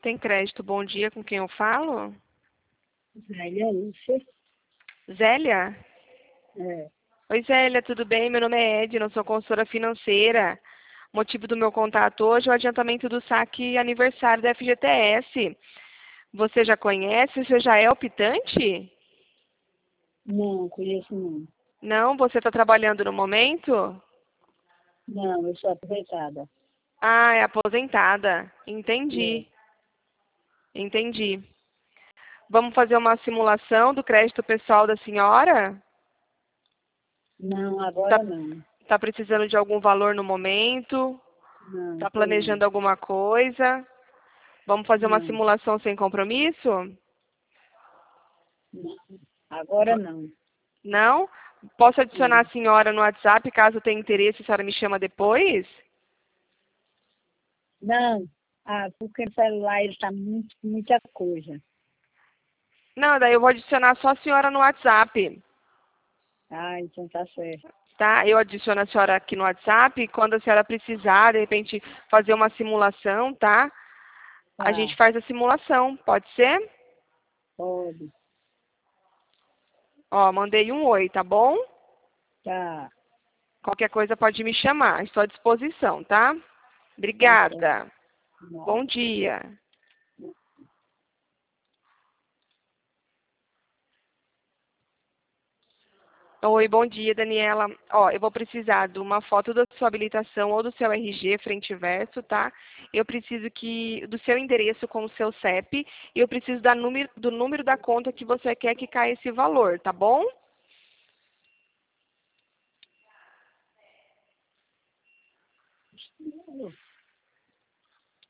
Tem crédito, bom dia, com quem eu falo? Zélia Lúcia. Zélia? É. Oi, Zélia, tudo bem? Meu nome é Edna, eu sou consultora financeira. O motivo do meu contato hoje é o adiantamento do saque aniversário da FGTS. Você já conhece? Você já é optante? Não, conheço não. Não? Você está trabalhando no momento? Não, eu sou aposentada. Ah, é aposentada. É. Entendi. Entendi. Vamos fazer uma simulação do crédito pessoal da senhora? Não, Tá, agora não. tá precisando de algum valor no momento? Não, Tá tô não. planejando alguma coisa? Vamos fazer uma Não, simulação sem compromisso? não. Agora não. Não? Posso adicionar Não. a senhora no WhatsApp, caso tenha interesse, a senhora me chama depois? Não. Ah, porque o celular ele tá muita coisa. Não, daí eu vou adicionar só a senhora no WhatsApp, Ah, então tá certo. tá? Eu adiciono a senhora aqui no WhatsApp e quando a senhora precisar, de repente, fazer uma simulação, tá? A gente Tá, faz a simulação, pode ser? pode. Ó, mandei um oi, tá bom? Tá, Qualquer coisa pode me chamar, estou à disposição, tá? tá certo. Obrigada. Não. Bom dia. Oi, bom dia, Daniela. Ó, eu vou precisar de uma foto da sua habilitação ou do seu RG frente e verso, tá? Eu preciso do seu endereço com o seu CEP e eu preciso do número da conta que você quer que caia esse valor, tá bom?